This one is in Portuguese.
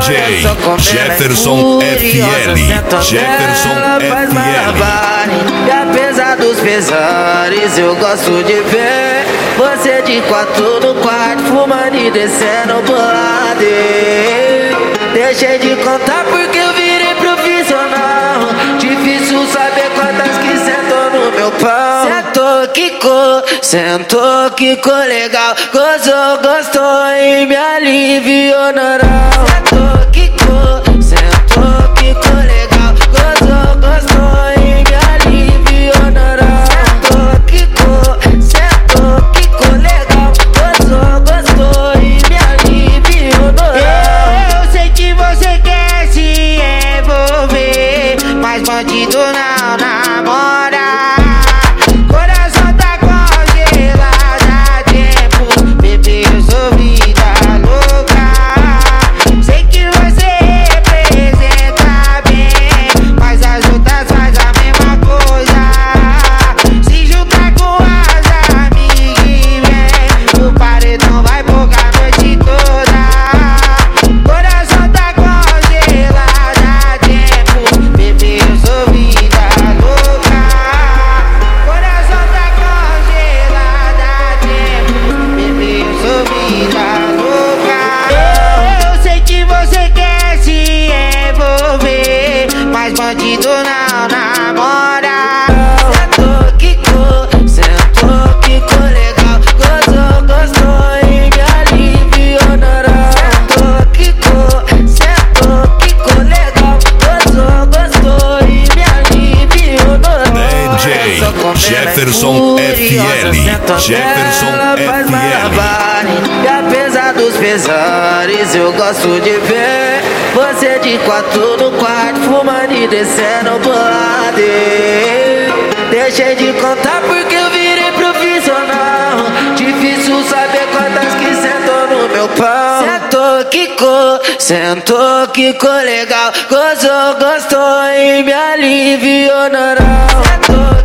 DJ Jefferson FL. Jefferson FL. E apesar dos pesares, eu gosto de ver você de quatro no quarto, fumando e descendo bolado. Deixei de contar porque eu virei profissional. Difícil saber quantas que sentou no meu pau. Sentou, quicou legal. Gostou e me aliviou na oral. Sentou, quicou legal. Gostou e me aliviou na oral. Sentou, quicou legal. Gostou e me aliviou na oral. Eu sei que você quer se envolver, mas bandido não namora. Coração tá congelado há tempo, bebê, eu sou vida louca. Sei que você representa bem, mas as outras faz a mesma coisa. Se juntar com as amigas e vem, o paredão vai bocar a noite toda. Coração tá congelado há tempo, bebê, eu sou vida louca. Coração tá congelado há tempo, bebê, eu sou vida louca. Eu sei que você quer se envolver, mas bandido não namora. Sentou, quicou legal. Gostou e me aliviou na oral. Sentou, quicou legal. Gostou e me aliviou na oral. DJ Jefferson FL. Jefferson FL. E apesar dos pesares, eu gosto de ver você de quatro no quarto, fumando e descendo bolado. Deixei de contar porque eu virei profissional. Difícil saber quantas que sentou no meu pau. Sentou, quicou legal. Gostou e me aliviou na oral.